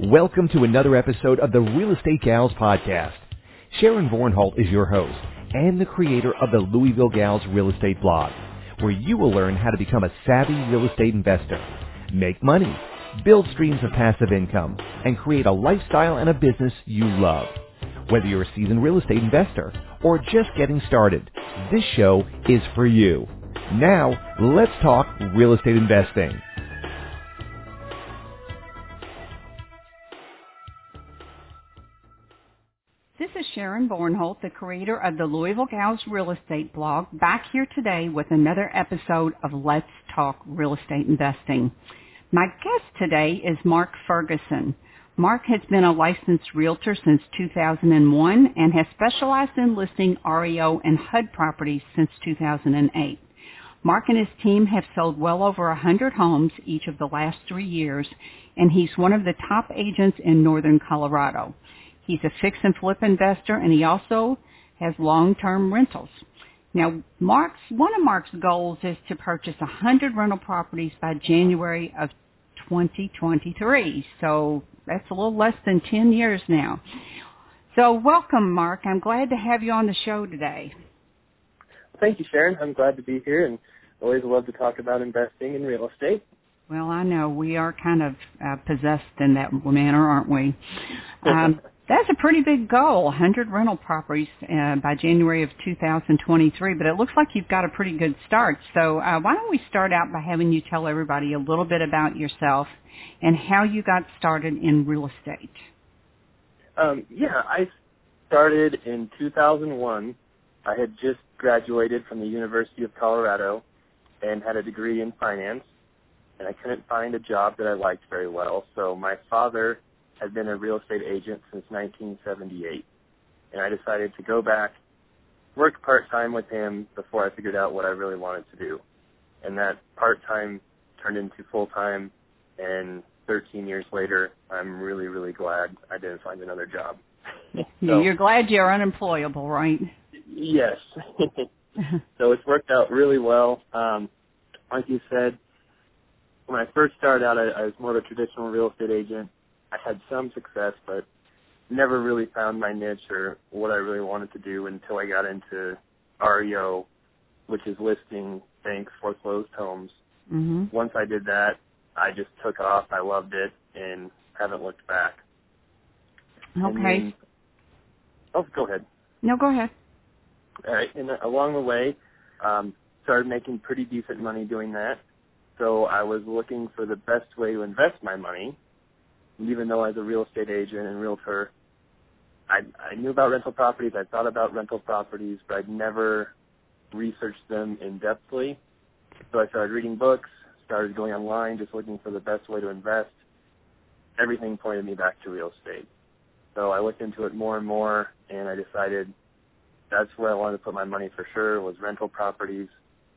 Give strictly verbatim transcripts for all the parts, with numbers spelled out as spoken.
Welcome to another episode of the Real Estate Gals podcast. Sharon Vornholt is your host and the creator of the Louisville Gals Real Estate blog, where you will learn how to become a savvy real estate investor, make money, build streams of passive income, and create a lifestyle and a business you love. Whether you're a seasoned real estate investor or just getting started, this show is for you. Now, let's talk real estate investing. This is Sharon Vornholt, the creator of the Louisville Gals Real Estate blog, back here today with another episode of Let's Talk Real Estate Investing. My guest today is Mark Ferguson. Mark has been a licensed realtor since two thousand one and has specialized in listing R E O and H U D properties since two thousand eight. Mark and his team have sold well over one hundred homes each of the last three years, and he's one of the top agents in northern Colorado. He's a fix and flip investor, and he also has long-term rentals. Now, Mark's one of Mark's goals is to purchase one hundred rental properties by January of twenty twenty-three. So that's a little less than ten years now. So welcome, Mark. I'm glad to have you on the show today. Thank you, Sharon. I'm glad to be here and always love to talk about investing in real estate. Well, I know we are kind of uh, possessed in that manner, aren't we? Um, that's a pretty big goal, one hundred rental properties uh, by January of two thousand twenty-three, but it looks like you've got a pretty good start. So uh, why don't we start out by having you tell everybody a little bit about yourself and how you got started in real estate? Um, yeah, I started in two thousand one. I had just graduated from the University of Colorado and had a degree in finance, and I couldn't find a job that I liked very well, so my father had been a real estate agent since nineteen seventy-eight, and I decided to go back, work part-time with him before I figured out what I really wanted to do. And that part-time turned into full-time, and thirteen years later, I'm really, really glad I didn't find another job. so, You're glad you're unemployable, right? Yes. So it's worked out really well. Um, like you said, when I first started out, I, I was more of a traditional real estate agent. I had some success, but never really found my niche or what I really wanted to do until I got into R E O, which is listing bank foreclosed homes. Mm-hmm. Once I did that, I just took off. I loved it and haven't looked back. Okay. Then, oh, go ahead. No, go ahead. All right. And along the way, um, started making pretty decent money doing that. So I was looking for the best way to invest my money. And even though as a real estate agent and realtor, I, I knew about rental properties, I thought about rental properties, but I'd never researched them in-depthly. So I started reading books, started going online, just looking for the best way to invest. Everything pointed me back to real estate. So I looked into it more and more, and I decided that's where I wanted to put my money for sure, was rental properties,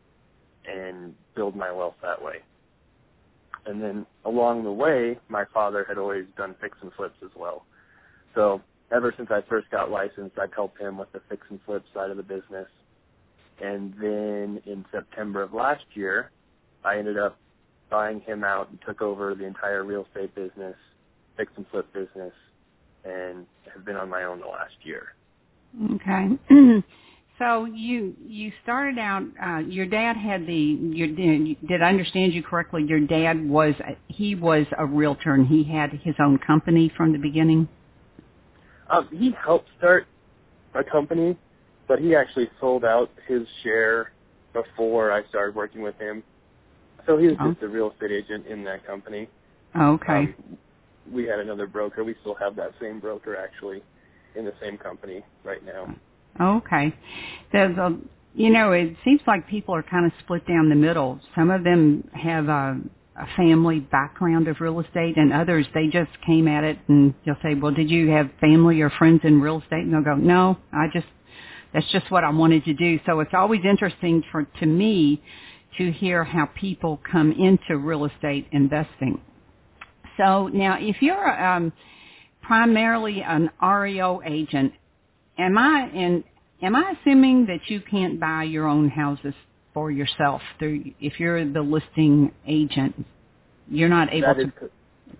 and build my wealth that way. And then along the way, my father had always done fix and flips as well. So ever since I first got licensed, I'd help him with the fix and flip side of the business. And then in September of last year, I ended up buying him out and took over the entire real estate business, fix and flip business, and have been on my own the last year. Okay. So you you started out. Uh, your dad had the. Your did I understand you correctly? Your dad was he was a realtor and he had his own company from the beginning. Um, he helped start a company, but he actually sold out his share before I started working with him. So he was oh. just a real estate agent in that company. Oh, okay. Um, we had another broker. We still have that same broker actually in the same company right now. Okay. There's a, you know, it seems like people are kind of split down the middle. Some of them have a, a family background of real estate, and others, they just came at it, and you'll say, well, did you have family or friends in real estate? And they'll go, no, I just, that's just what I wanted to do. So it's always interesting for to me to hear how people come into real estate investing. So now, if you're um, primarily an R E O agent, Am I in, am I assuming that you can't buy your own houses for yourself through if you're the listing agent? You're not able that to. Is,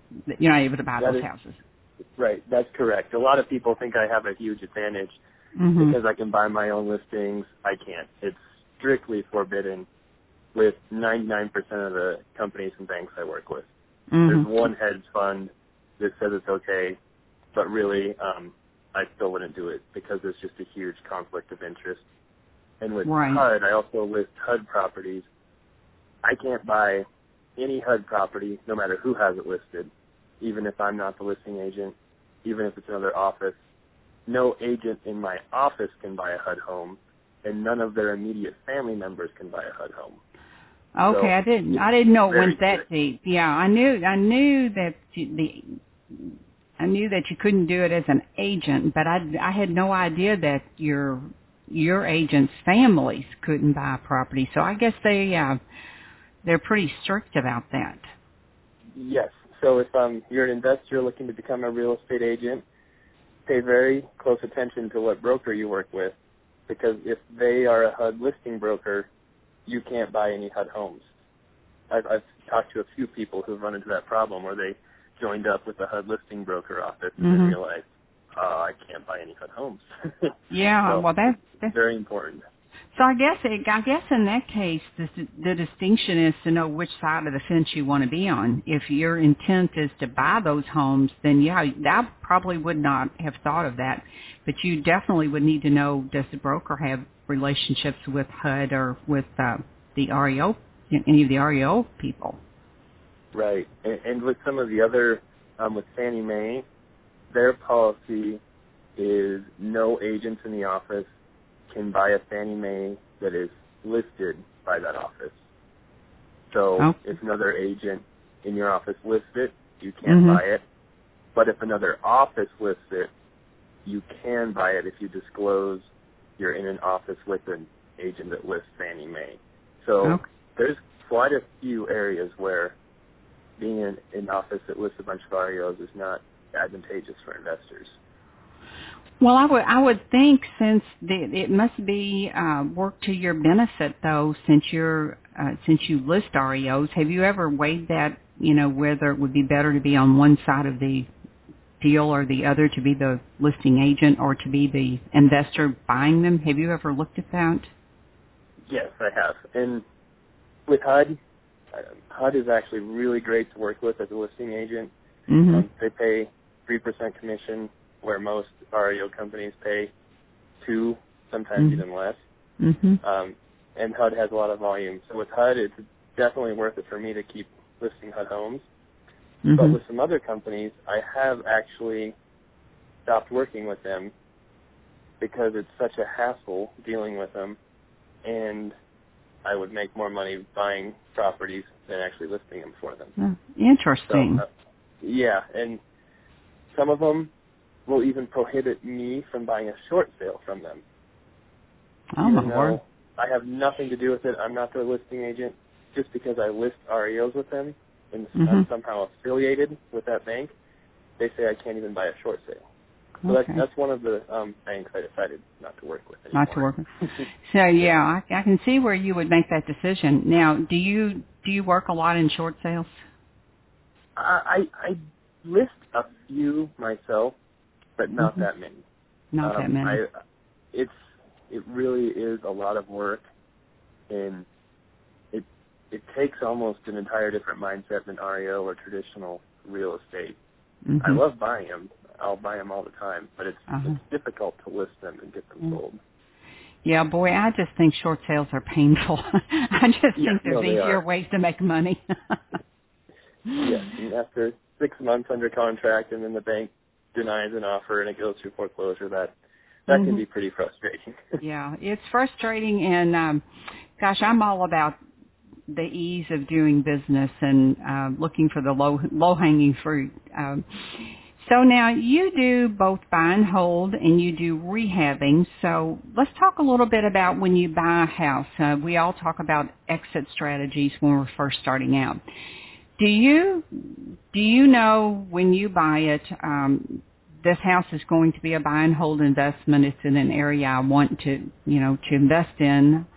you're not able to buy that those is, houses. Right, that's correct. A lot of people think I have a huge advantage mm-hmm. because I can buy my own listings. I can't. It's strictly forbidden with ninety-nine percent of the companies and banks I work with. Mm-hmm. There's one hedge fund that says it's okay, but really um, I still wouldn't do it because there's just a huge conflict of interest. And with right. H U D, I also list H U D properties. I can't buy any H U D property, no matter who has it listed, even if I'm not the listing agent, even if it's another office. No agent in my office can buy a H U D home, and none of their immediate family members can buy a H U D home. Okay, so I didn't. I didn't know it went that strict. deep. Yeah, I knew. I knew that you, the. I knew that you couldn't do it as an agent, but I, I had no idea that your your agents' families couldn't buy a property. So I guess they uh, they're pretty strict about that. Yes. So if um, you're an investor looking to become a real estate agent, pay very close attention to what broker you work with, because if they are a H U D listing broker, you can't buy any H U D homes. I've, I've talked to a few people who've run into that problem where they joined up with a H U D listing broker office and mm-hmm. then realized, oh, I can't buy any H U D homes. yeah, so well, that's, that's very important. So I guess it, I guess in that case, the, the distinction is to know which side of the fence you want to be on. If your intent is to buy those homes, then yeah, I probably would not have thought of that. But you definitely would need to know, does the broker have relationships with H U D or with uh, the R E O, any of the R E O people? Right. And, and with some of the other, um, with Fannie Mae, their policy is no agents in the office can buy a Fannie Mae that is listed by that office. So oh. if another agent in your office lists it, you can't mm-hmm. buy it. But if another office lists it, you can buy it if you disclose you're in an office with an agent that lists Fannie Mae. So okay. there's quite a few areas where being in an office that lists a bunch of R E Os is not advantageous for investors. Well, I would I would think since the, it must be uh, work to your benefit though, since you're uh, since you list R E Os. Have you ever weighed that? You know, whether it would be better to be on one side of the deal or the other, to be the listing agent or to be the investor buying them. Have you ever looked at that? Yes, I have. And with H U D, uh, H U D is actually really great to work with as a listing agent. Mm-hmm. Um, they pay three percent commission, where most R E O companies pay two, sometimes mm-hmm. even less. Mm-hmm. Um, and H U D has a lot of volume. So with H U D, it's definitely worth it for me to keep listing H U D homes. Mm-hmm. But with some other companies, I have actually stopped working with them because it's such a hassle dealing with them, and I would make more money buying properties than actually listing them for them. Oh, interesting. So, uh, yeah, and some of them will even prohibit me from buying a short sale from them. Oh, even my though word. I have nothing to do with it. I'm not their listing agent. Just because I list R E Os with them and mm-hmm. I'm somehow affiliated with that bank, they say I can't even buy a short sale. So okay. that's, that's one of the um, banks I decided not to work with anymore. Not to work with. So, yeah, I, I can see where you would make that decision. Now, do you do you work a lot in short sales? I, I list a few myself, but not mm-hmm. that many. Not um, that many. I, it's it really is a lot of work, and it it takes almost an entire different mindset than R E O or traditional real estate. Mm-hmm. I love buying them. I'll buy them all the time, but it's, uh-huh. it's difficult to list them and get them mm-hmm. sold. Yeah, boy, I just think short sales are painful. I just yeah, think there's no, easier are. ways to make money. Yes, and after six months under contract and then the bank denies an offer and it goes through foreclosure, that that mm-hmm. can be pretty frustrating. Yeah, it's frustrating, and um, gosh, I'm all about the ease of doing business and uh, looking for the low low hanging fruit. Um, so now you do both buy and hold, and you do rehabbing. So let's talk a little bit about when you buy a house. Uh, we all talk about exit strategies when we're first starting out. Do you do you know when you buy it, um, this house is going to be a buy and hold investment? It's in an area I want to, you know, to invest in.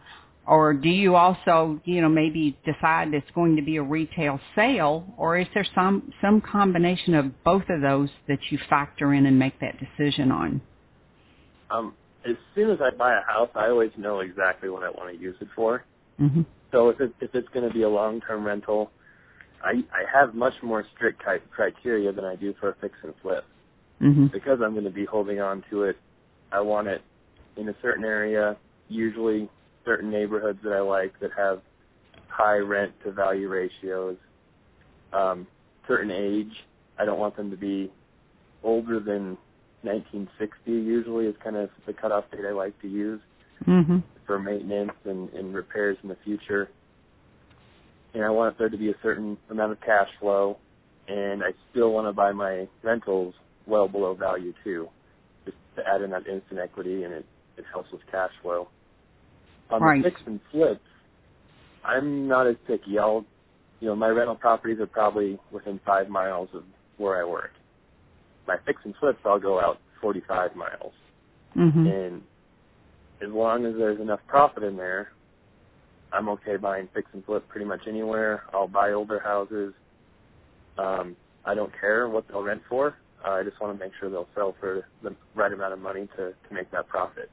Or do you also, you know, maybe decide it's going to be a retail sale, or is there some, some combination of both of those that you factor in and make that decision on? Um, as soon as I buy a house, I always know exactly what I want to use it for. Mm-hmm. So if, it, if it's going to be a long-term rental, I, I have much more strict criteria than I do for a fix and flip. Mm-hmm. Because I'm going to be holding on to it, I want it in a certain area, usually certain neighborhoods that I like that have high rent-to-value ratios, um, certain age. I don't want them to be older than nineteen sixty, usually is kind of the cutoff date I like to use mm-hmm. for maintenance and, and repairs in the future. And I want there to be a certain amount of cash flow, and I still want to buy my rentals well below value too, just to add in that instant equity, and it, it helps with cash flow. On right. the fix and flips, I'm not as picky. I'll, you know, my rental properties are probably within five miles of where I work. My fix and flips, I'll go out forty-five miles. Mm-hmm. And as long as there's enough profit in there, I'm okay buying fix and flip pretty much anywhere. I'll buy older houses. Um, I don't care what they'll rent for. Uh, I just want to make sure they'll sell for the right amount of money to, to make that profit.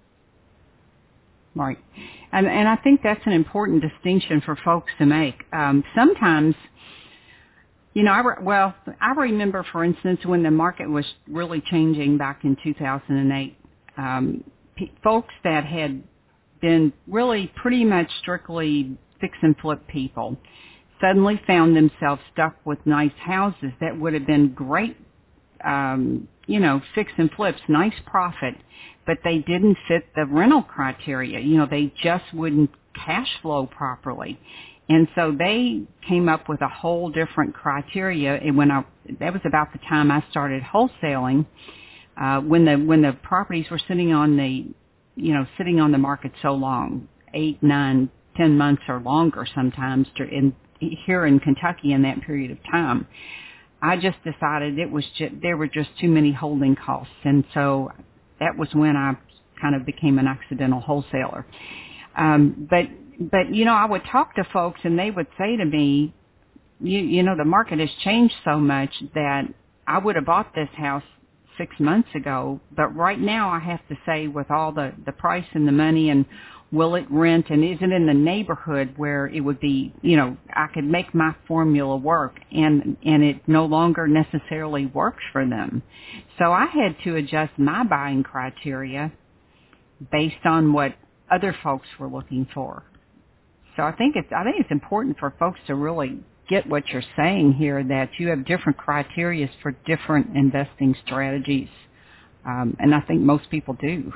Right. And, and I think that's an important distinction for folks to make. Um, sometimes, you know, I re- well, I remember, for instance, when the market was really changing back in two thousand eight, um, p- folks that had been really pretty much strictly fix and flip people suddenly found themselves stuck with nice houses that would have been great, um, you know, fix and flips, nice profit, but they didn't fit the rental criteria. You know, they just wouldn't cash flow properly. And so they came up with a whole different criteria. And when I, that was about the time I started wholesaling, uh, when the, when the properties were sitting on the, you know, sitting on the market so long, eight, nine, ten months or longer sometimes to, in, here in Kentucky in that period of time, I just decided it was just, there were just too many holding costs. And so that was when I kind of became an accidental wholesaler. Um, but, but, you know, I would talk to folks and they would say to me, you, you know, the market has changed so much that I would have bought this house six months ago, but right now I have to say with all the, the price and the money and will it rent and is it in the neighborhood where it would be, you know, I could make my formula work and, and it no longer necessarily works for them. So I had to adjust my buying criteria based on what other folks were looking for. So I think it's, I think it's important for folks to really get what you're saying here, that you have different criteria for different investing strategies. Um, and I think most people do.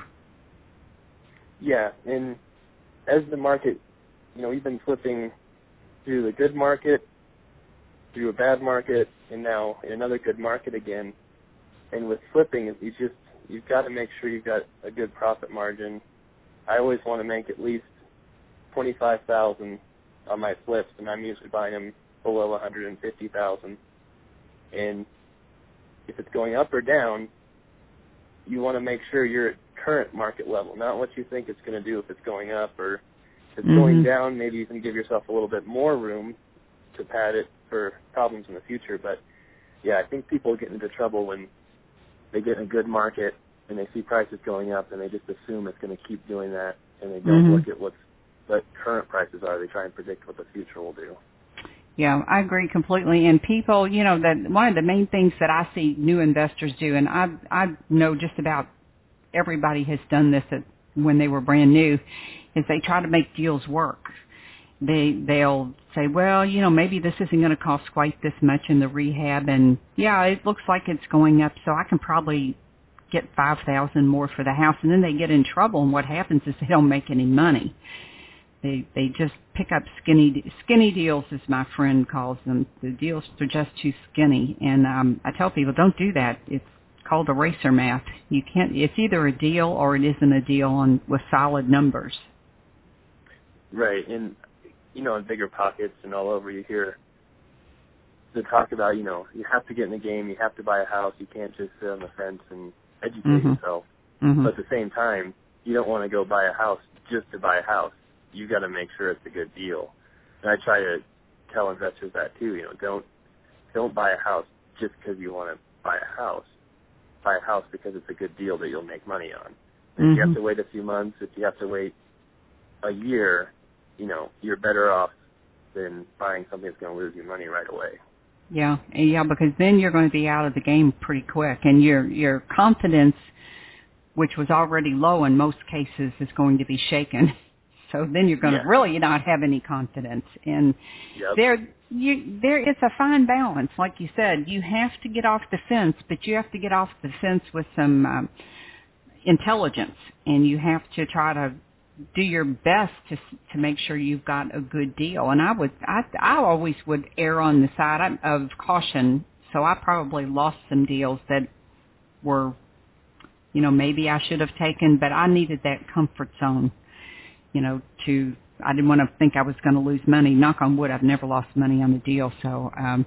Yeah, and as the market, you know, we've been flipping through the good market, through a bad market, and now in another good market again. And with flipping, you just, you've got to make sure you've got a good profit margin. I always want to make at least twenty-five thousand dollars on my flips, and I'm usually buying them below one hundred fifty thousand dollars. And if it's going up or down, you want to make sure you're at current market level, not what you think it's going to do if it's going up, or if it's mm-hmm. going down, maybe you can give yourself a little bit more room to pad it for problems in the future. But, yeah, I think people get into trouble when they get in a good market and they see prices going up and they just assume it's going to keep doing that, and they don't mm-hmm. look at what's, what current prices are. They try and predict what the future will do. Yeah, I agree completely. And people, you know, that one of the main things that I see new investors do, and I I know just about everybody has done this at, when they were brand new, is they try to make deals work. They they'll say, well, you know, maybe this isn't going to cost quite this much in the rehab, and yeah, it looks like it's going up, so I can probably get five thousand more for the house. And then they get in trouble, and what happens is they don't make any money. They they just pick up skinny skinny deals, as my friend calls them. The deals are just too skinny, and um, I tell people, don't do that. It's called eraser math. You can't. It's either a deal or it isn't a deal on with solid numbers. Right, and you know, in bigger pockets and all over, you hear the talk about, you know, you have to get in the game, you have to buy a house, you can't just sit on the fence and educate mm-hmm. yourself. Mm-hmm. But at the same time, you don't want to go buy a house just to buy a house. you got to make sure it's a good deal. And I try to tell investors that too. You know, don't don't buy a house just because you want to buy a house. Buy a house because it's a good deal that you'll make money on. If mm-hmm. you have to wait a few months, if you have to wait a year, you know, you're better off than buying something that's going to lose you money right away. Yeah, yeah, because then you're going to be out of the game pretty quick, and your your confidence, which was already low in most cases, is going to be shaken. So then you're going yeah. to really not have any confidence. And yep. there, you, there is a fine balance. Like you said, you have to get off the fence, but you have to get off the fence with some um, intelligence, and you have to try to do your best to to make sure you've got a good deal. And I would, I, I always would err on the side of caution. So I probably lost some deals that were, you know, maybe I should have taken, but I needed that comfort zone. You know, to, I didn't want to think I was going to lose money. Knock on wood, I've never lost money on a deal. So, um,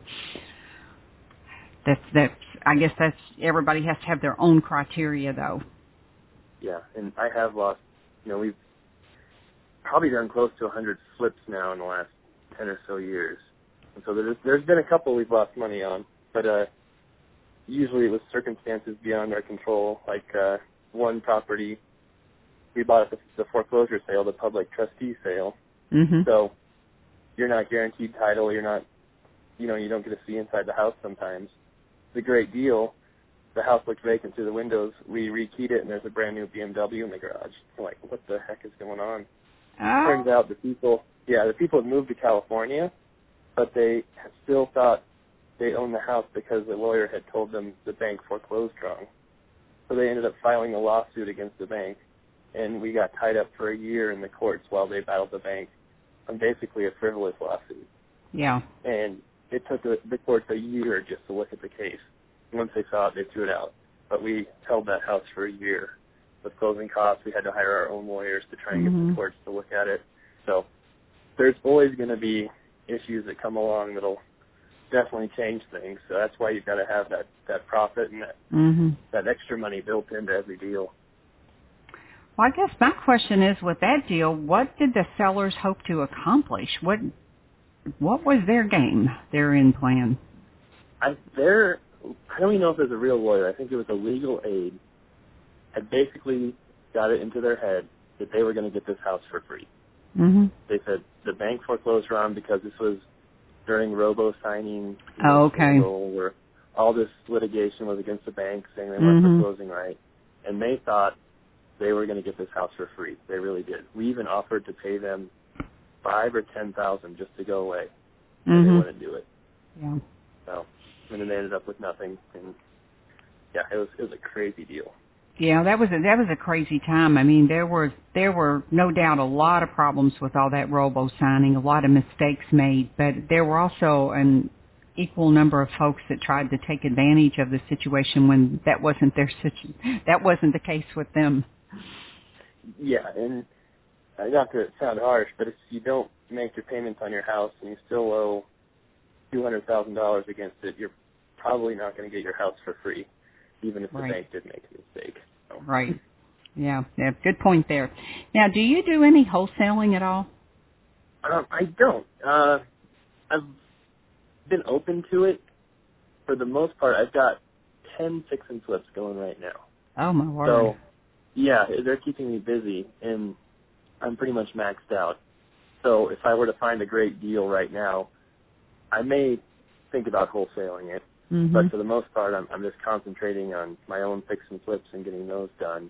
that's, that's, I guess that's, everybody has to have their own criteria though. Yeah. And I have lost, you know, we've probably done close to a hundred flips now in the last ten or so years. And so there's, there's been a couple we've lost money on, but, uh, usually it was circumstances beyond our control, like, uh, one property, we bought at the, the foreclosure sale, the public trustee sale. Mm-hmm. So you're not guaranteed title. You're not, you know, you don't get to see inside the house sometimes. It's a great deal. The house looked vacant through the windows. We rekeyed it, and there's a brand new B M W in the garage. We're like, what the heck is going on? Oh. Turns out the people, yeah, the people had moved to California, but they still thought they owned the house because the lawyer had told them the bank foreclosed wrong. So they ended up filing a lawsuit against the bank. And we got tied up for a year in the courts while they battled the bank on basically a frivolous lawsuit. Yeah. And it took the, the courts a year just to look at the case. Once they saw it, they threw it out. But we held that house for a year. With closing costs, we had to hire our own lawyers to try and mm-hmm. get the courts to look at it. So there's always going to be issues that come along that'll definitely change things. So that's why you've got to have that, that profit and that, mm-hmm. that extra money built into every deal. Well, I guess my question is, with that deal, what did the sellers hope to accomplish? What what was their game, their end plan? I, their, I don't even know if it was a real lawyer. I think it was a legal aid. Had basically got it into their head that they were going to get this house for free. Mm-hmm. They said the bank foreclosed wrong because this was during robo-signing. Oh, okay. Where all this litigation was against the bank saying they mm-hmm. weren't foreclosing right. And they thought they were going to get this house for free. They really did. We even offered to pay them five or ten thousand just to go away, and mm-hmm. they wouldn't do it. Yeah. So, and then they ended up with nothing. And yeah, it was it was a crazy deal. Yeah, that was a, that was a crazy time. I mean, there were there were no doubt a lot of problems with all that robo signing, a lot of mistakes made, but there were also an equal number of folks that tried to take advantage of the situation when that wasn't their situ- that wasn't the case with them. Yeah, and not to sound harsh, but if you don't make your payments on your house and you still owe two hundred thousand dollars against it, you're probably not going to get your house for free, even if the right. bank did make a mistake. So. Right. Yeah, yeah, good point there. Now, do you do any wholesaling at all? Um, I don't. Uh, I've been open to it. For the most part, I've got ten fix and flips going right now. Oh, my word. So, yeah, they're keeping me busy, and I'm pretty much maxed out. So if I were to find a great deal right now, I may think about wholesaling it. Mm-hmm. But for the most part, I'm, I'm just concentrating on my own fix and flips and getting those done.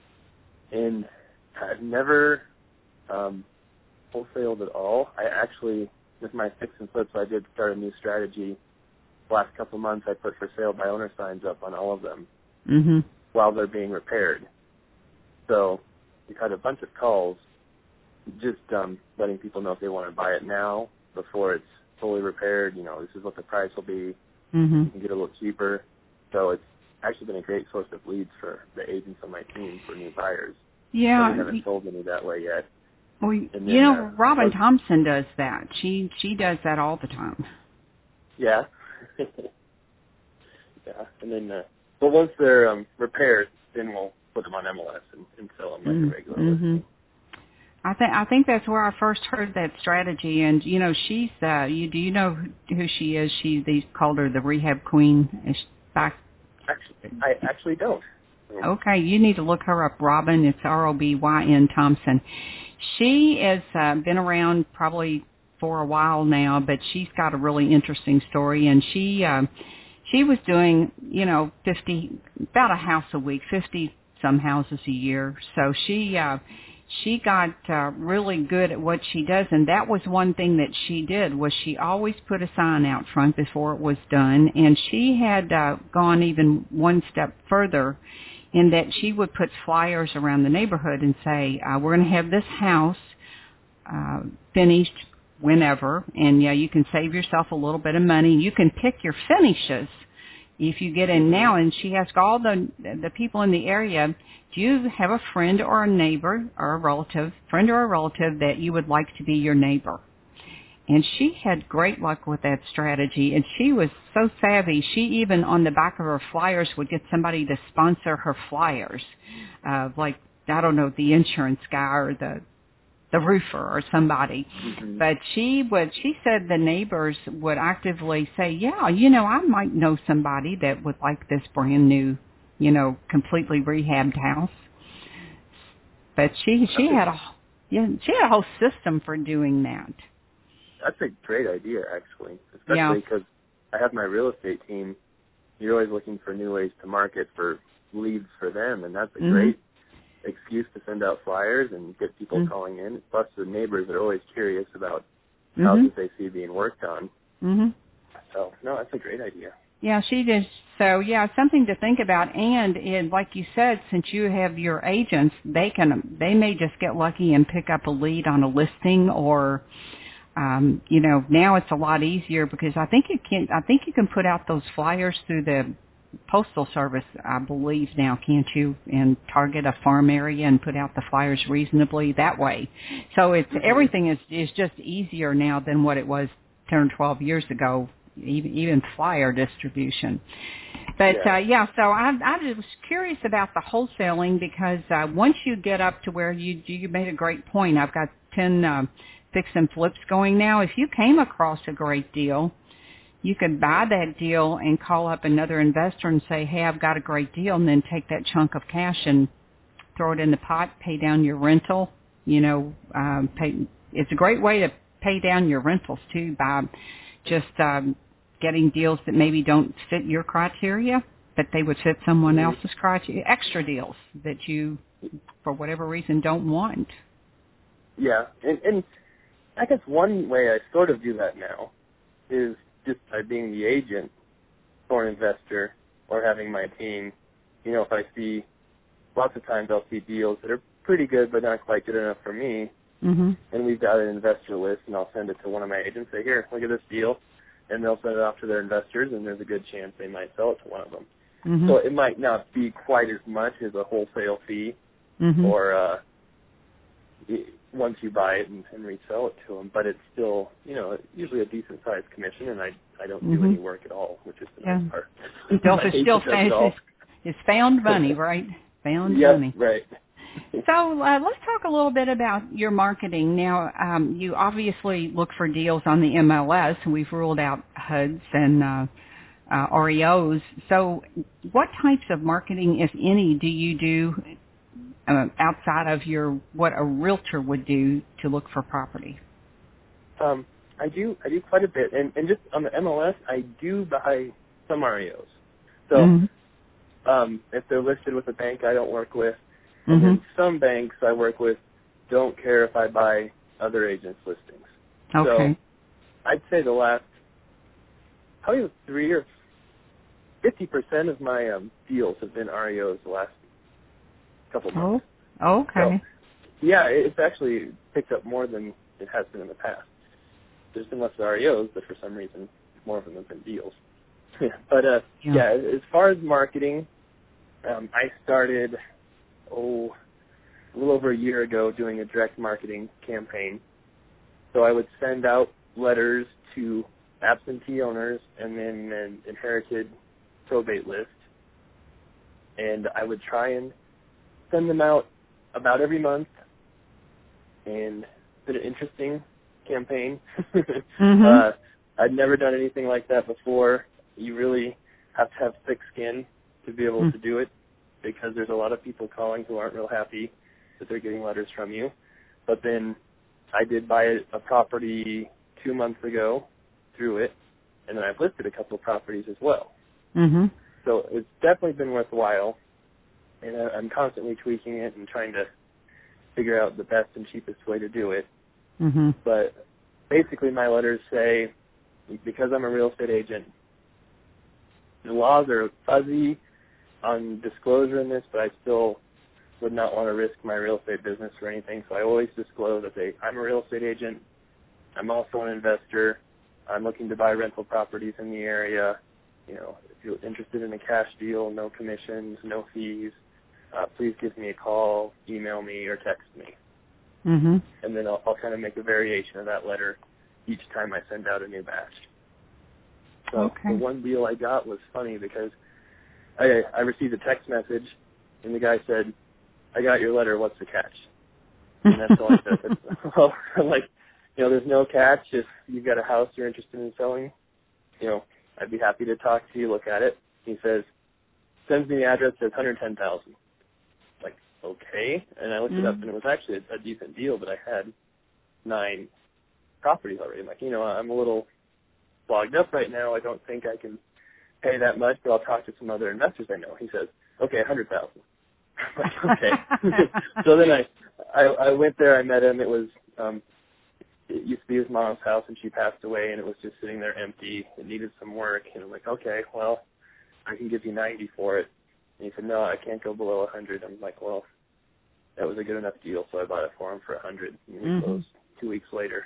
And I've never um, wholesaled at all. I actually, with my fix and flips, I did start a new strategy. The last couple of months, I put for sale by owner signs up on all of them mm-hmm. while they're being repaired. So we've had a bunch of calls just um, letting people know if they want to buy it now before it's fully repaired. You know, this is what the price will be. Mm-hmm. You can get a little cheaper. So it's actually been a great source of leads for the agents on my team for new buyers. Yeah. So we haven't sold any that way yet. Well, then, you know, uh, Robin like, Thompson does that. She she does that all the time. Yeah. yeah. And then, uh, but once they're um, repaired, then we'll put them on M L S and, and sell them like mm-hmm. a regular mm-hmm. listing. I think I think that's where I first heard that strategy. And you know, she's uh, you do you know who she is? She they called her the rehab queen. Is she back? Actually, I actually don't. Okay, you need to look her up, Robyn. It's R O B Y N Thompson. She has uh, been around probably for a while now, but she's got a really interesting story. And she uh, she was doing, you know, fifty about a house a week, fifty some houses a year. So she uh, she got uh, really good at what she does, and that was one thing that she did was she always put a sign out front before it was done, and she had uh, gone even one step further in that she would put flyers around the neighborhood and say, uh, we're going to have this house uh, finished whenever, and yeah, you can save yourself a little bit of money. You can pick your finishes if you get in now. And she asked all the the people in the area, do you have a friend or a neighbor or a relative, friend or a relative that you would like to be your neighbor? And she had great luck with that strategy, and she was so savvy. She even on the back of her flyers would get somebody to sponsor her flyers, uh, like, I don't know, the insurance guy or the the roofer or somebody. Mm-hmm. But she would, she said the neighbors would actively say, yeah, you know, I might know somebody that would like this brand new, you know, completely rehabbed house. But she she had a yeah, she had a whole system for doing that. That's a great idea, actually, especially because yeah. I have my real estate team. You're always looking for new ways to market for leads for them, and that's a mm-hmm. great excuse to send out flyers and get people mm-hmm. calling in. Plus, the neighbors are always curious about mm-hmm. houses they see being worked on. Mm-hmm. So, no, that's a great idea. Yeah, she did. So, yeah, something to think about. And it, like you said, since you have your agents, they can they may just get lucky and pick up a lead on a listing, or um, you know, now it's a lot easier because I think you can. I think you can put out those flyers through the Postal Service, I believe now, can't you? And target a farm area and put out the flyers reasonably that way. So it's mm-hmm. everything is is just easier now than what it was ten or twelve years ago. Even, even flyer distribution. But, yeah, uh, yeah so I, I was curious about the wholesaling because uh, once you get up to where you you made a great point. I've got ten uh, fix and flips going now. If you came across a great deal, you could buy that deal and call up another investor and say, hey, I've got a great deal, and then take that chunk of cash and throw it in the pot, pay down your rental. You know, um, pay, it's a great way to pay down your rentals, too, by just um, getting deals that maybe don't fit your criteria, but they would fit someone else's criteria, extra deals that you, for whatever reason, don't want. Yeah, and, and I guess one way I sort of do that now is just by being the agent for an investor or having my team. You know, if I see, lots of times I'll see deals that are pretty good but not quite good enough for me, mm-hmm. and we've got an investor list, and I'll send it to one of my agents, say, here, look at this deal, and they'll send it off to their investors, and there's a good chance they might sell it to one of them. Mm-hmm. So it might not be quite as much as a wholesale fee, mm-hmm. or uh, once you buy it and, and resell it to them, but it's still, you know, usually a decent-sized commission, and I I don't mm-hmm. do any work at all, which is the yeah. nice part. Still, it's still it's, it's found money, right? Found yep, money. Right. So uh, let's talk a little bit about your marketing. Now, um, you obviously look for deals on the M L S. We've ruled out H U Ds and uh, uh, R E Os. So what types of marketing, if any, do you do uh, outside of your what a realtor would do to look for property? Um, I do I do quite a bit. And, and just on the M L S, I do buy some R E Os. So mm-hmm. um, if they're listed with a bank I don't work with, and mm-hmm. then some banks I work with don't care if I buy other agents' listings. Okay. So I'd say the last, probably three or fifty percent of my um, deals have been R E Os the last couple months. Oh, okay. So, yeah, it's actually picked up more than it has been in the past. There's been less R E Os, but for some reason more of them have been deals. but, uh, yeah. yeah, as far as marketing, um, I started... oh, a little over a year ago doing a direct marketing campaign. So I would send out letters to absentee owners and then an inherited probate list. And I would try and send them out about every month. and it's been an interesting campaign. Mm-hmm. uh, I'd never done anything like that before. You really have to have thick skin to be able mm-hmm. to do it, because there's a lot of people calling who aren't real happy that they're getting letters from you. But then I did buy a property two months ago through it, and then I've listed a couple of properties as well. Mm-hmm. So it's definitely been worthwhile, and I'm constantly tweaking it and trying to figure out the best and cheapest way to do it. Mm-hmm. But basically my letters say, because I'm a real estate agent, the laws are fuzzy on disclosure in this, but I still would not want to risk my real estate business or anything, so I always disclose that they, I'm a real estate agent. I'm also an investor. I'm looking to buy rental properties in the area. You know, if you're interested in a cash deal, no commissions, no fees, uh, please give me a call, email me, or text me. Mm-hmm. And then I'll, I'll kind of make a variation of that letter each time I send out a new batch. So okay. The one deal I got was funny because I, I received a text message, and the guy said, I got your letter, what's the catch? And that's all I said. Well, I'm like, you know, there's no catch. If you've got a house you're interested in selling, you know, I'd be happy to talk to you, look at it. He says, sends me the address, says one hundred ten thousand. Like, okay. And I looked mm-hmm. it up, and it was actually a, a decent deal, but I had nine properties already. I'm like, you know, I'm a little bogged up right now. I don't think I can pay that much, but I'll talk to some other investors I know. He says, okay, one hundred thousand. I'm like, okay. So then I, I I went there, I met him. It was um it used to be his mom's house, and she passed away, and it was just sitting there empty. It needed some work, and I'm like, okay, well, I can give you ninety for it. And he said, no, I can't go below one hundred. I'm like, well, that was a good enough deal, so I bought it for him for one hundred, and we mm-hmm. closed two weeks later.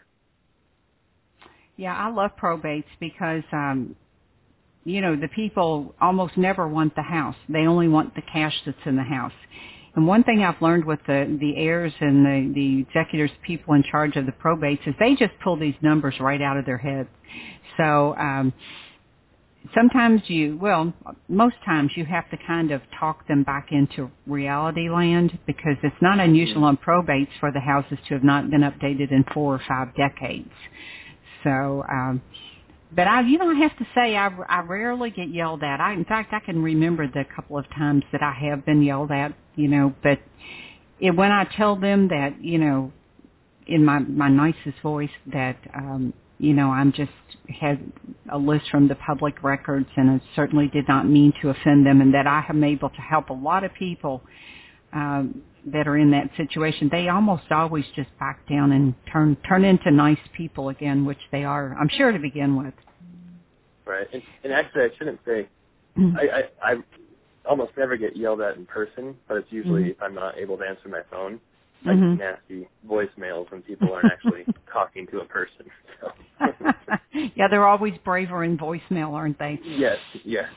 Yeah, I love probates because, um, you know, the people almost never want the house. They only want the cash that's in the house. And one thing I've learned with the, the heirs and the, the executors, people in charge of the probates, is they just pull these numbers right out of their heads. So um, sometimes you, well, most times you have to kind of talk them back into reality land, because it's not unusual on probates for the houses to have not been updated in four or five decades. So, um, but I, you know, I have to say, I, I rarely get yelled at. I, in fact, I can remember the couple of times that I have been yelled at, you know, but it, when I tell them that, you know, in my, my nicest voice that, um, you know, I'm just had a list from the public records, and I certainly did not mean to offend them, and that I am able to help a lot of people um, that are in that situation, they almost always just back down and turn turn into nice people again, which they are, I'm sure, to begin with. Right, and, and actually, I shouldn't say, I, I, I almost never get yelled at in person, but it's usually mm-hmm. if I'm not able to answer my phone, like mm-hmm. nasty voicemails when people aren't actually talking to a person. So. Yeah, they're always braver in voicemail, aren't they? Yes, yes.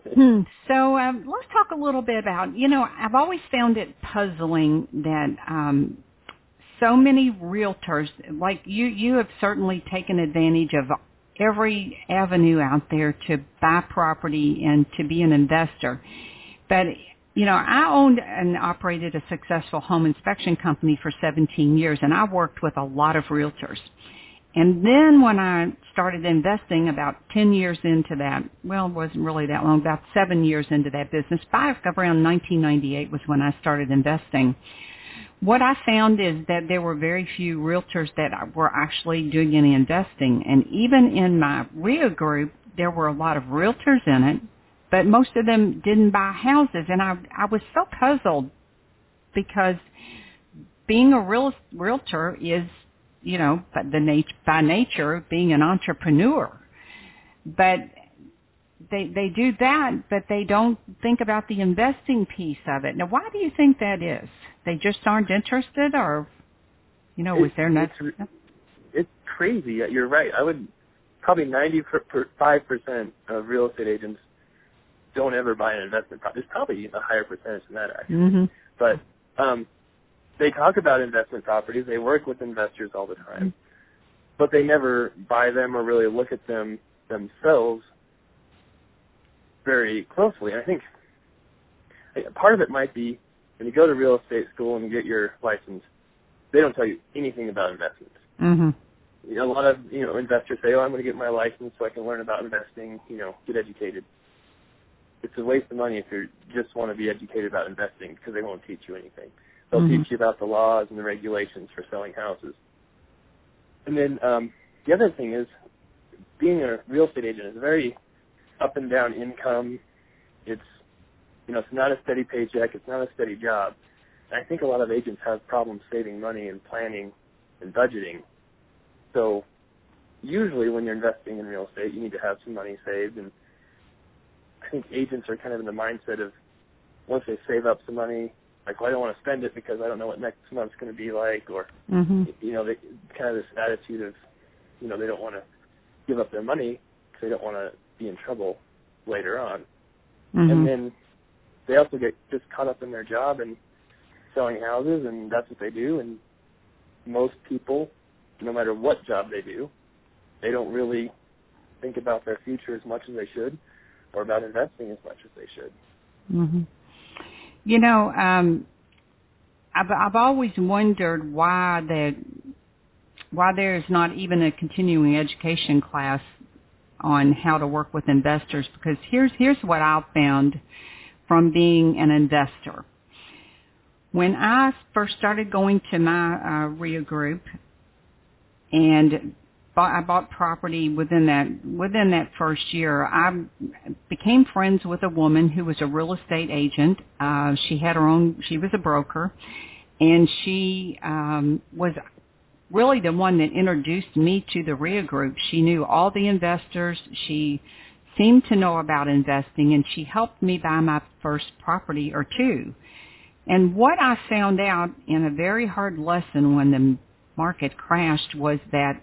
So um, let's talk a little bit about, you know, I've always found it puzzling that um, so many realtors, like you, you have certainly taken advantage of every avenue out there to buy property and to be an investor. But you know, I owned and operated a successful home inspection company for seventeen years, and I worked with a lot of realtors. And then when I started investing about ten years into that, well, it wasn't really that long, about seven years into that business, by around nineteen ninety-eight was when I started investing. What I found is that there were very few realtors that were actually doing any investing. And even in my R I A group, there were a lot of realtors in it, but most of them didn't buy houses. And I, I was so puzzled because being a real, realtor is, you know, the nat- by nature being an entrepreneur. But they they do that, but they don't think about the investing piece of it. Now, why do you think that is? They just aren't interested, or, you know, was there not? It's, it's crazy. You're right. I would probably ninety-five percent of real estate agents don't ever buy an investment property. There's probably a higher percentage than that, actually. Mm-hmm. But um, they talk about investment properties. They work with investors all the time, but they never buy them or really look at them themselves very closely. And I think part of it might be when you go to real estate school and you get your license, they don't tell you anything about investments. Mm-hmm. You know, a lot of, you know, investors say, oh, I'm going to get my license so I can learn about investing, you know, get educated. It's a waste of money if you just want to be educated about investing because they won't teach you anything. They'll mm-hmm. teach you about the laws and the regulations for selling houses. And then um, the other thing is being a real estate agent is a very up and down income. It's, you know, it's not a steady paycheck. It's not a steady job. And I think a lot of agents have problems saving money and planning and budgeting. So usually when you're investing in real estate, you need to have some money saved. And I think agents are kind of in the mindset of once they save up some money, like, well, I don't want to spend it because I don't know what next month's going to be like, or, mm-hmm. you know, they kind of this attitude of, you know, they don't want to give up their money because they don't want to be in trouble later on. Mm-hmm. And then they also get just caught up in their job and selling houses, and that's what they do. And most people, no matter what job they do, they don't really think about their future as much as they should, or about investing as much as they should. Mm-hmm. You know, um, I've, I've always wondered why that why there is not even a continuing education class on how to work with investors. Because here's here's what I've found from being an investor. When I first started going to my uh, R I A group, and bought, I bought property within that within that first year, I became friends with a woman who was a real estate agent. Uh, she had her own. She was a broker, and she um, was really the one that introduced me to the R I A group. She knew all the investors. She seemed to know about investing, and she helped me buy my first property or two. And what I found out in a very hard lesson when the market crashed was that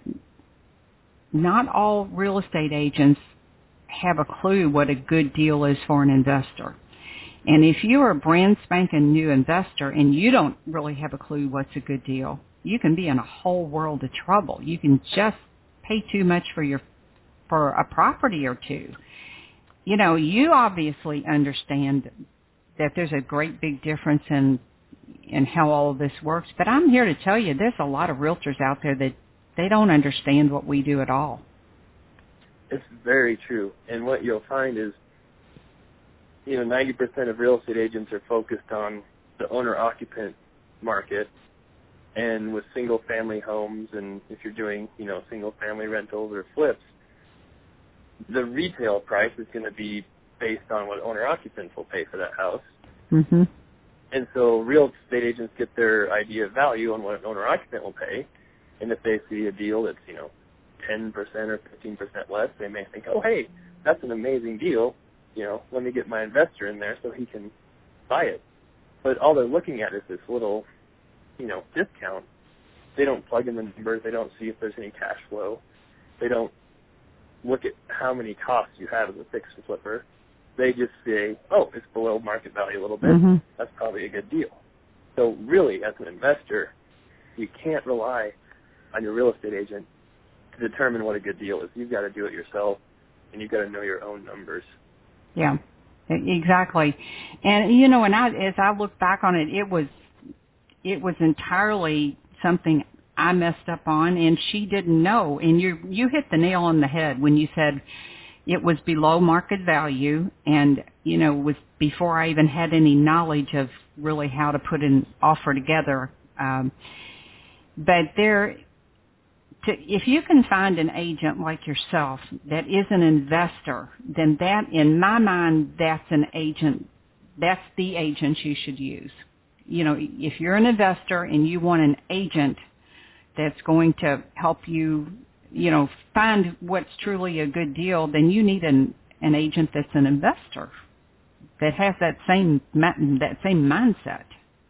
not all real estate agents have a clue what a good deal is for an investor. And if you're a brand spanking new investor and you don't really have a clue what's a good deal, you can be in a whole world of trouble. You can just pay too much for your for a property or two. You know, you obviously understand that there's a great big difference in in how all of this works. But I'm here to tell you there's a lot of realtors out there that they don't understand what we do at all. It's very true. And what you'll find is, you know, ninety percent of real estate agents are focused on the owner-occupant market and with single-family homes, and if you're doing, you know, single-family rentals or flips, the retail price is going to be based on what owner-occupants will pay for that house. Mm-hmm. And so real estate agents get their idea of value on what an owner-occupant will pay, and if they see a deal that's, you know, ten percent or fifteen percent less, they may think, oh, hey, that's an amazing deal. You know, let me get my investor in there so he can buy it. But all they're looking at is this little, you know, discount. They don't plug in the numbers. They don't see if there's any cash flow. They don't look at how many costs you have as a fix and flipper. They just say, oh, it's below market value a little bit. Mm-hmm. That's probably a good deal. So really, as an investor, you can't rely on your real estate agent to determine what a good deal is. You've got to do it yourself, and you've got to know your own numbers. Yeah, exactly. And, you know, and I, as I look back on it, it was it was entirely something I messed up on, and she didn't know. And you you hit the nail on the head when you said it was below market value, and, you know, was before I even had any knowledge of really how to put an offer together. Um, but there, to, if you can find an agent like yourself that is an investor, then that, in my mind, that's an agent, that's the agent you should use. You know, if you're an investor and you want an agent that's going to help you, you know, find what's truly a good deal, then you need an, an agent that's an investor that has that same that same mindset.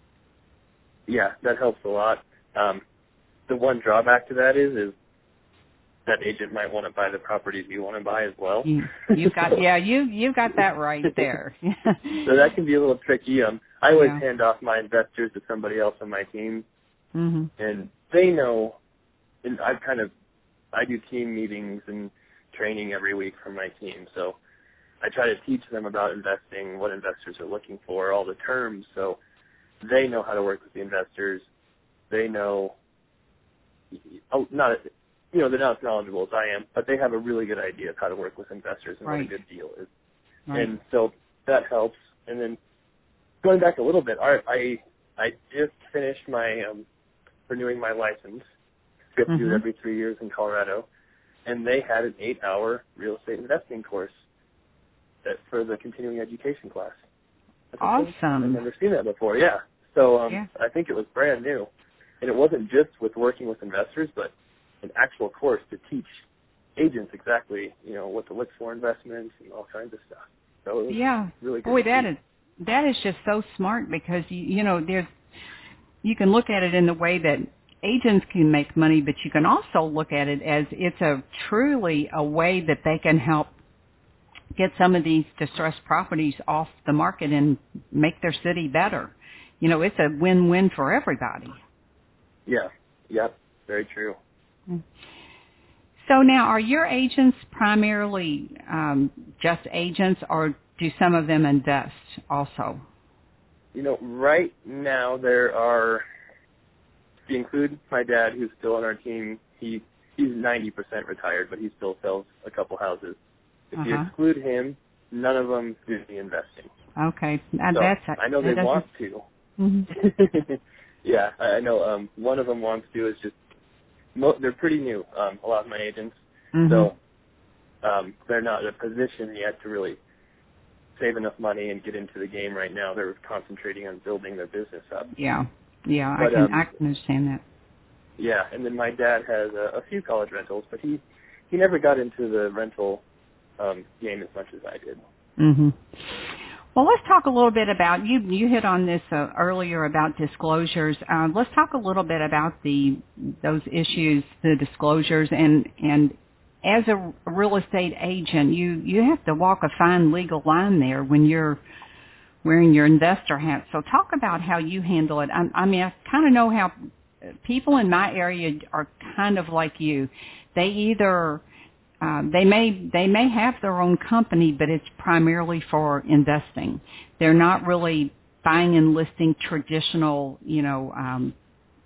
Yeah, that helps a lot. Um, the one drawback to that is, is that agent might want to buy the properties you want to buy as well. You, you've got, yeah, you you got that right there. So that can be a little tricky. Um, I always yeah. hand off my investors to somebody else on my team, mm-hmm. and they know. And I've kind of I do team meetings and training every week for my team, so I try to teach them about investing, what investors are looking for, all the terms, so they know how to work with the investors. they know, oh, not, you know, they're not as knowledgeable as I am, but they have a really good idea of how to work with investors and right. what a good deal is. Right. And so that helps. And then going back a little bit, I I, I just finished my um, renewing my license. We have to mm-hmm. do it every three years in Colorado. And they had an eight-hour real estate investing course that, for the continuing education class. Awesome. I've never seen that before, yeah. So um, yeah. I think it was brand new. And it wasn't just with working with investors, but an actual course to teach agents exactly, you know, what to look for investments and all kinds of stuff. So it was yeah. really good. Boy, that is, that is just so smart because, you, you know, there's, you can look at it in the way that agents can make money, but you can also look at it as it's a truly a way that they can help get some of these distressed properties off the market and make their city better. You know, it's a win-win for everybody. Yeah. Yep. Very true. So now, are your agents primarily um, just agents, or do some of them invest also? You know, right now there are, if you include my dad, who's still on our team, he he's ninety percent retired, but he still sells a couple houses. If uh-huh. you exclude him, none of them do the investing. Okay. Now so that's a, I know they want to. Mm-hmm. yeah, I know um, one of them wants to. It's just, mo- they're pretty new, um, a lot of my agents. Mm-hmm. So um, they're not in a position yet to really save enough money and get into the game right now. They're concentrating on building their business up. Yeah, yeah, but, I can um, I can understand that. Yeah, and then my dad has a, a few college rentals, but he he never got into the rental um, game as much as I did. Mm-hmm. Well, let's talk a little bit about, you You hit on this uh, earlier about disclosures. Uh, let's talk a little bit about the those issues, the disclosures, and and as a real estate agent, you you have to walk a fine legal line there when you're wearing your investor hat. So talk about how you handle it. I, I mean, I kind of know how people in my area are kind of like you. They either um, they may they may have their own company, but it's primarily for investing. They're not really buying and listing traditional, you know, um,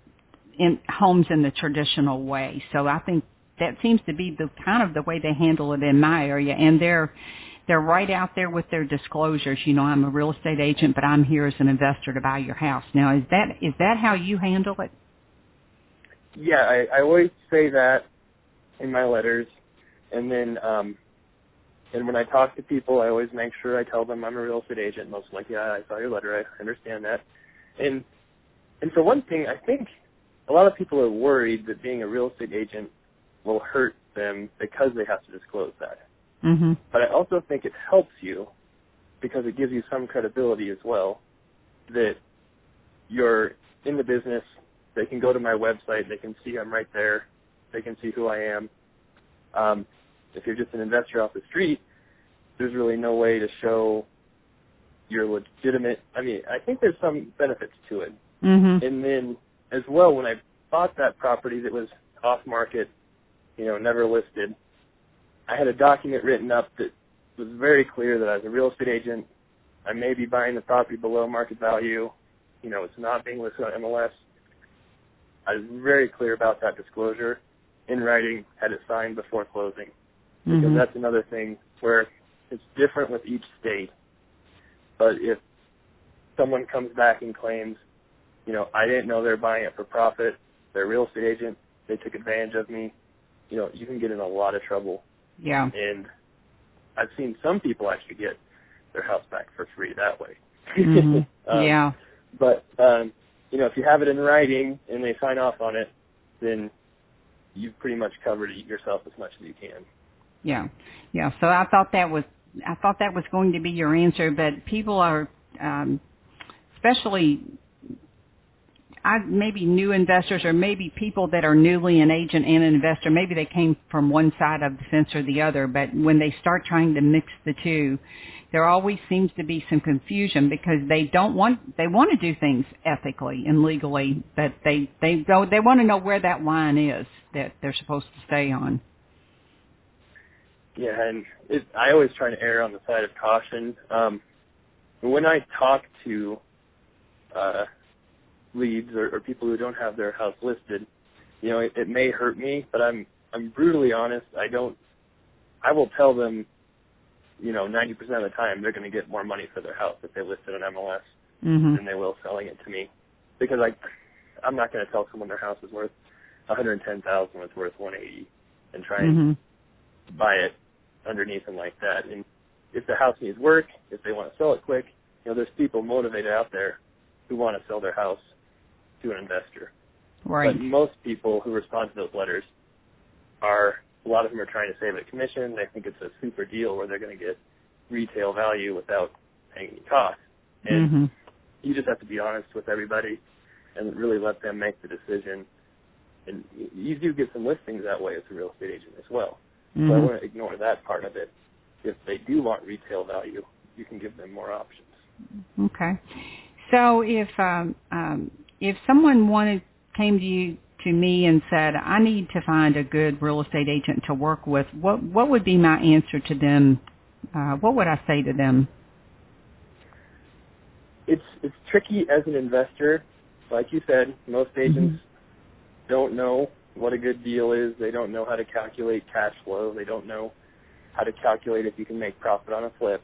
in homes in the traditional way. So I think that seems to be the kind of the way they handle it in my area, and they're they're right out there with their disclosures. You know, I'm a real estate agent, but I'm here as an investor to buy your house. Now, is that is that how you handle it? Yeah, I, I always say that in my letters, and then um, and when I talk to people, I always make sure I tell them I'm a real estate agent. Most like, yeah, I saw your letter, I understand that, and and for one thing, I think a lot of people are worried that being a real estate agent will hurt them because they have to disclose that. Mm-hmm. But I also think it helps you because it gives you some credibility as well that you're in the business. They can go to my website. They can see I'm right there. They can see who I am. Um, if you're just an investor off the street, there's really no way to show you're legitimate. I mean, I think there's some benefits to it. Mm-hmm. And then as well, when I bought that property that was off market, you know, never listed, I had a document written up that was very clear that I was a real estate agent. I may be buying the property below market value. You know, it's not being listed on M L S. I was very clear about that disclosure in writing, had it signed before closing. Because Mm-hmm. that's another thing where it's different with each state. But if someone comes back and claims, you know, I didn't know they're buying it for profit, they're a real estate agent, they took advantage of me, you know, you can get in a lot of trouble. Yeah. And I've seen some people actually get their house back for free that way. Mm-hmm. um, Yeah. But, um, you know, if you have it in writing and they sign off on it, then you've pretty much covered yourself as much as you can. Yeah. Yeah. So I thought that was I thought that was going to be your answer, but people are um, especially I, maybe new investors or maybe people that are newly an agent and an investor, maybe they came from one side of the fence or the other, but when they start trying to mix the two, there always seems to be some confusion because they don't want, they want to do things ethically and legally, but they, they go, they want to know where that line is that they're supposed to stay on. Yeah, and it, I always try to err on the side of caution. Um, when I talk to uh, leads or, or people who don't have their house listed, you know, it, it may hurt me, but I'm I'm brutally honest. I don't. I will tell them, you know, ninety percent of the time they're going to get more money for their house if they list it on M L S mm-hmm. than they will selling it to me, because I I'm not going to tell someone their house is worth one hundred ten thousand dollars, it's worth one hundred eighty, and try and mm-hmm. buy it underneath them like that. And if the house needs work, if they want to sell it quick, you know, there's people motivated out there who want to sell their house to an investor. Right. But most people who respond to those letters are, a lot of them are trying to save a commission. They think it's a super deal where they're going to get retail value without paying any costs. And mm-hmm. you just have to be honest with everybody and really let them make the decision. And you do get some listings that way as a real estate agent as well. Mm-hmm. So I want to ignore that part of it. If they do want retail value, you can give them more options. Okay. So if um, um, if someone wanted came to you to me and said, I need to find a good real estate agent to work with, what what would be my answer to them? Uh, what would I say to them? It's it's tricky as an investor. Like you said, most agents mm-hmm. don't know what a good deal is. They don't know how to calculate cash flow. They don't know how to calculate if you can make profit on a flip.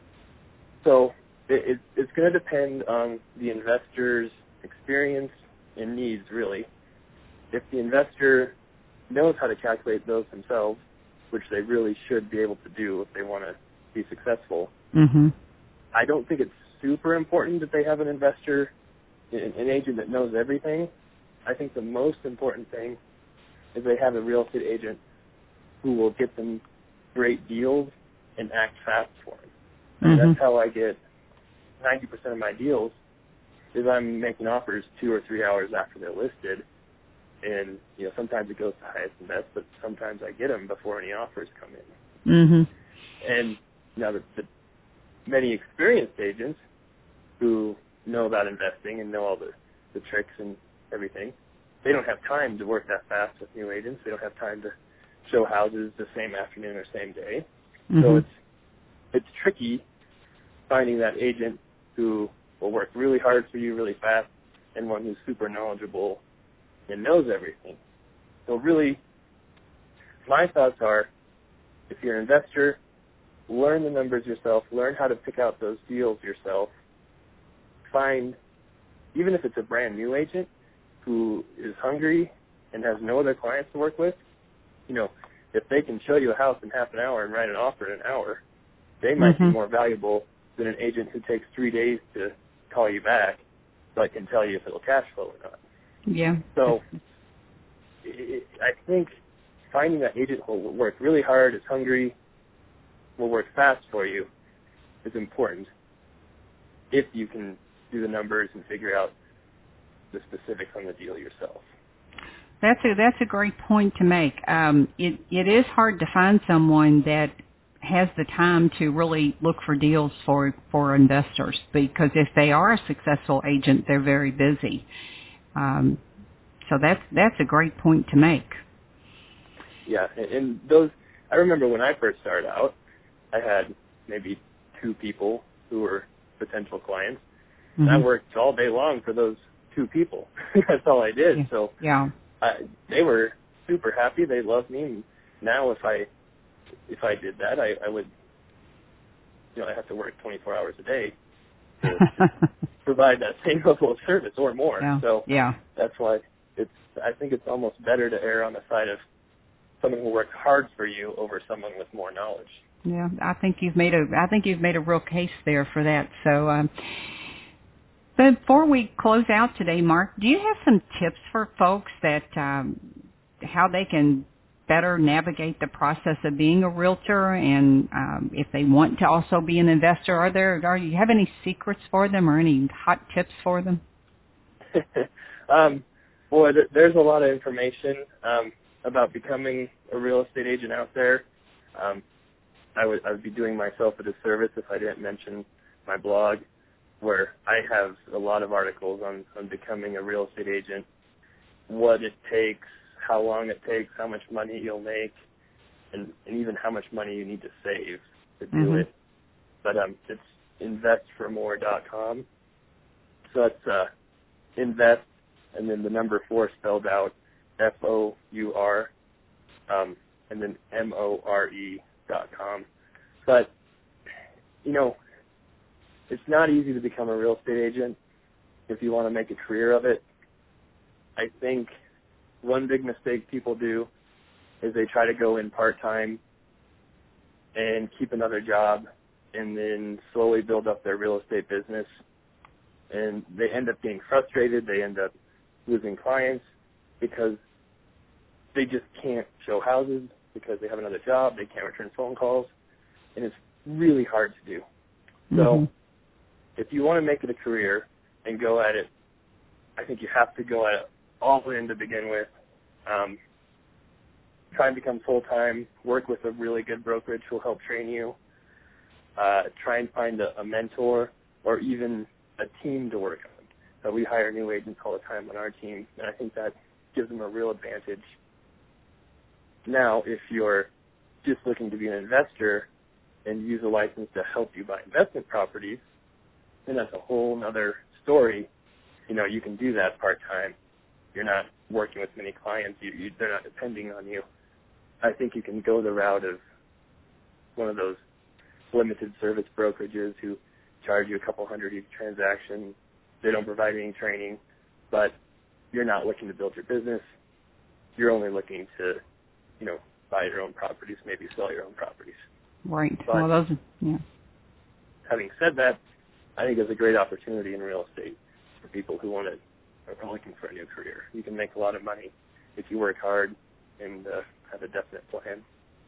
So it, it, it's going to depend on the investor's experience and needs, really. If the investor knows how to calculate those themselves, which they really should be able to do if they want to be successful, mm-hmm. I don't think it's super important that they have an investor, an, an agent that knows everything. I think the most important thing is they have a real estate agent who will get them great deals and act fast for them. And mm-hmm. that's how I get ninety percent of my deals, is I'm making offers two or three hours after they're listed. And, you know, sometimes it goes to highest and best, but sometimes I get them before any offers come in. Mm-hmm. And now the, the many experienced agents who know about investing and know all the, the tricks and everything, they don't have time to work that fast with new agents. They don't have time to show houses the same afternoon or same day. Mm-hmm. So it's it's tricky finding that agent who will work really hard for you really fast and one who's super knowledgeable and knows everything. So really, my thoughts are, if you're an investor, learn the numbers yourself, learn how to pick out those deals yourself, find, even if it's a brand new agent who is hungry and has no other clients to work with, you know, if they can show you a house in half an hour and write an offer in an hour, they might mm-hmm. be more valuable than an agent who takes three days to call you back but can tell you if it'll cash flow or not. Yeah. So it, I think finding that agent who will work really hard, is hungry, will work fast for you is important if you can do the numbers and figure out the specifics on the deal yourself. That's a that's a great point to make. Um, it it is hard to find someone that has the time to really look for deals for for investors, because if they are a successful agent, they're very busy. Um, so that's that's a great point to make. Yeah, and, and those I remember when I first started out, I had maybe two people who were potential clients, mm-hmm. and I worked all day long for those two people. That's all I did. Yeah. So yeah. I, they were super happy. They loved me. And now, if I if I did that, I, I would, you know, I have to work twenty-four hours a day to, to provide that same level of service or more. Yeah. So yeah. that's why it's. I think it's almost better to err on the side of someone who works hard for you over someone with more knowledge. Yeah, I think you've made a. I think you've made a real case there for that. So. Um, Before we close out today, Mark, do you have some tips for folks that um, how they can better navigate the process of being a realtor, and um, if they want to also be an investor? Are there? Are you have any secrets for them, or any hot tips for them? um, boy, there's a lot of information um, about becoming a real estate agent out there. Um, I would I would be doing myself a disservice if I didn't mention my blog, where I have a lot of articles on, on becoming a real estate agent, what it takes, how long it takes, how much money you'll make, and, and even how much money you need to save to do mm-hmm. it. But um, it's invest for more dot com. So that's uh, invest, and then the number four spelled out, F O U R, um, and then M O R E dot com. But, you know, it's not easy to become a real estate agent if you want to make a career of it. I think one big mistake people do is they try to go in part-time and keep another job and then slowly build up their real estate business. And they end up getting frustrated. They end up losing clients because they just can't show houses because they have another job. They can't return phone calls. And it's really hard to do. Mm-hmm. So if you want to make it a career and go at it, I think you have to go at it all in to begin with. Um, try and become full-time, work with a really good brokerage who will help train you. Uh, try and find a, a mentor or even a team to work on. So we hire new agents all the time on our team, and I think that gives them a real advantage. Now, if you're just looking to be an investor and use a license to help you buy investment properties, then that's a whole other story. You know, you can do that part-time. You're not working with many clients. You, you, they're not depending on you. I think you can go the route of one of those limited service brokerages who charge you a couple hundred each transaction. They don't provide any training, but you're not looking to build your business. You're only looking to, you know, buy your own properties, maybe sell your own properties. Right. But well, those, yeah. Having said that, I think there's a great opportunity in real estate for people who want to are looking for a new career. You can make a lot of money if you work hard and uh, have a definite plan.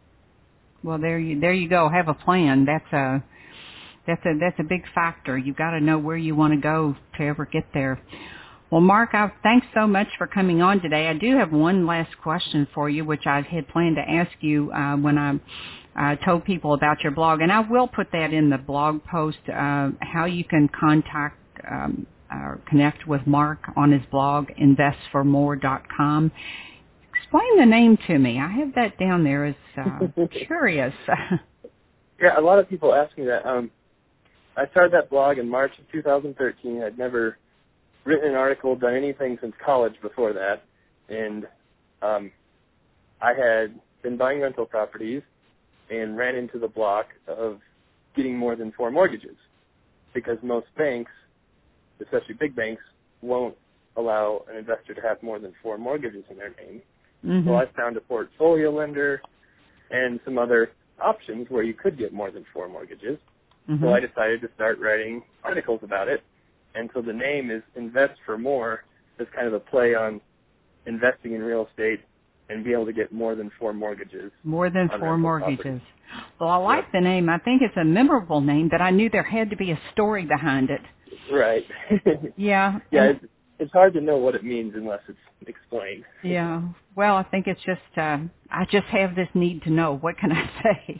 Well, there you there you go. Have a plan. That's a that's a that's a big factor. You've got to know where you want to go to ever get there. Well, Mark, I, thanks so much for coming on today. I do have one last question for you, which I had planned to ask you uh, when I uh, told people about your blog, and I will put that in the blog post. Uh, how you can contact um, or connect with Mark on his blog, invest for more dot com. Explain the name to me. I have that down there as uh, curious. Yeah, a lot of people ask me that. Um, I started that blog in March of two thousand thirteen. I'd never written an article, done anything since college before that. And um, I had been buying rental properties and ran into the block of getting more than four mortgages because most banks, especially big banks, won't allow an investor to have more than four mortgages in their name. Mm-hmm. So I found a portfolio lender and some other options where you could get more than four mortgages. Mm-hmm. So I decided to start writing articles about it. And so the name is Invest for More. It's kind of a play on investing in real estate and be able to get more than four mortgages. More than four mortgages. Property. Well, I like yep. the name. I think it's a memorable name, but I knew there had to be a story behind it. Right. Yeah. Yeah, it's, it's hard to know what it means unless it's explained. Yeah. Well, I think it's just, uh, I just have this need to know. What can I say?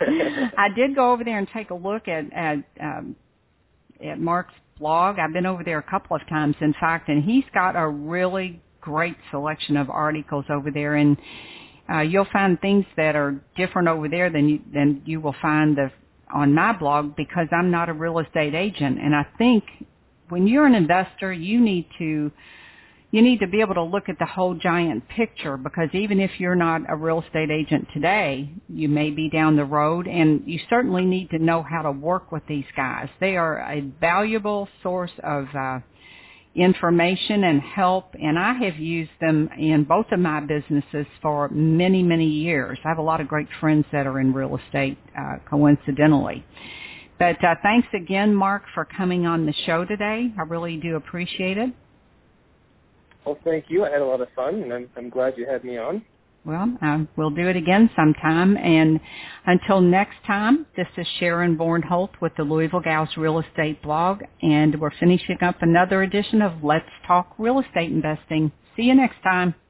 I did go over there and take a look at, at, um, at Mark's blog. I've been over there a couple of times, in fact, and he's got a really great selection of articles over there, and uh, you'll find things that are different over there than you, than you will find the, on my blog because I'm not a real estate agent. And I think when you're an investor, you need to you need to be able to look at the whole giant picture because even if you're not a real estate agent today, you may be down the road, and you certainly need to know how to work with these guys. They are a valuable source of uh, information and help, and I have used them in both of my businesses for many, many years. I have a lot of great friends that are in real estate, uh, coincidentally. But uh, thanks again, Mark, for coming on the show today. I really do appreciate it. Well, thank you. I had a lot of fun, and I'm, I'm glad you had me on. Well, uh, we'll do it again sometime. And until next time, this is Sharon Bornholt with the Louisville Gals Real Estate Blog, and we're finishing up another edition of Let's Talk Real Estate Investing. See you next time.